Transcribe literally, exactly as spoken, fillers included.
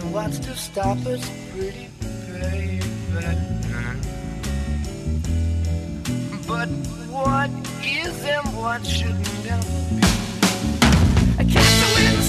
what's to stop us, pretty baby? But what is and what should never be? I can't do it.